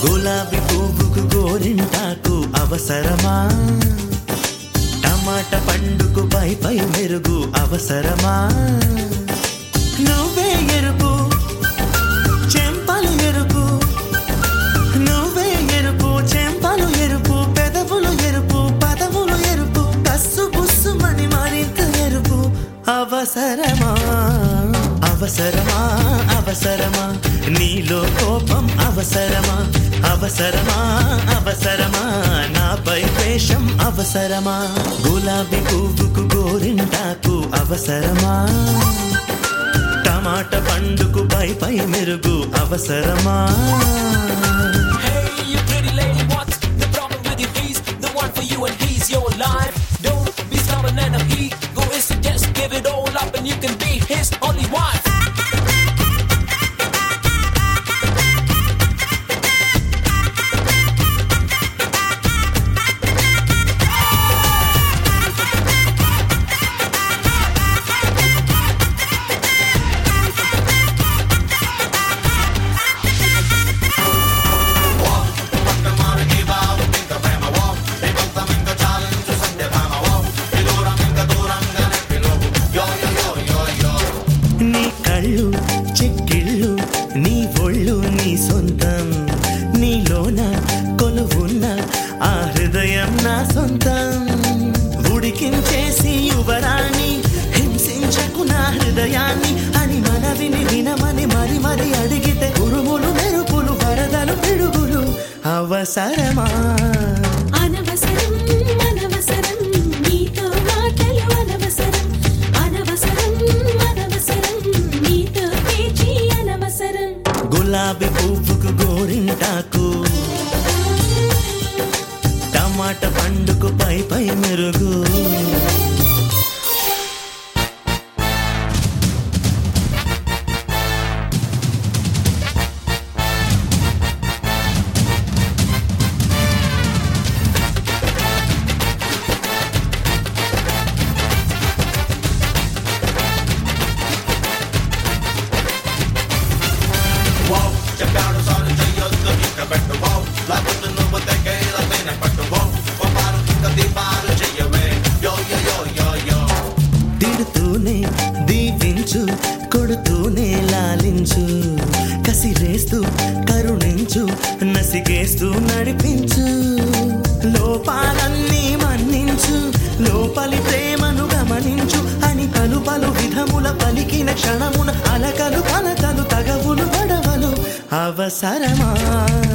గులాబీ పువ్వుకు గోరింటాకు అవసరమా? టమాటా పండుకు పై మెరుగు అవసరమా? నువ్వే ఎరుపు చెంపలు ఎరుపు, నువ్వే ఎరుపు చెంపలు ఎరుపు, పెదవులు ఎరుపు పదవులు ఎరుపు, కస్సు బుస్సుమని మరింత ఎరుపు అవసరమా? అవసరమా అవసరమా నీలో కోపం అవసరమా? అవసరమా అవసరమా నాపై ద్వేషం అవసరమా? గులాబీ పువ్వుకు గోరింటాకు అవసరమా? టమాటా పండుకు పై మెరుగు అవసరమా? Hey, you pretty lady, what's the problem with you? He's the one for you and he's your life. Don't be stubborn and a egoist. Just give it all up and you can be his only wife. నీ కళ్ళు చెక్కిళ్ళు నీ ఒళ్ళు నీ సొంతం, నీలోన కొలువున్న ఆ హృదయం నా సొంతం. ఉడికించేసి యువరాణి హింసించకు నా హృదయాన్ని అని మనవిని వినమని మరి మరి అడిగితే ఉరుములు మెరుపులు వరదలు పిడుగులు అవసరమా? అనవసరం అనవసరం నీతో మాటలు అనవసరం, అనవసరం అనవసరం నీతో పేచీ అనవసరం. గులాబీ పువ్వుకు గోరింటాకు టమాటా పండుకు పై మెరుగు. తిడుతూనే దీవించు కొడుతూనే లాలించు, కసిరేస్తూ కరుణించు నసిగేస్తూ నడిపించు. లోపాలన్నీ మన్నించు లోపలి ప్రేమను గమనించు అని పలు విధముల పలికిన క్షణమున అలకలు పలకలు తగవులు గొడవలు అవసరమా?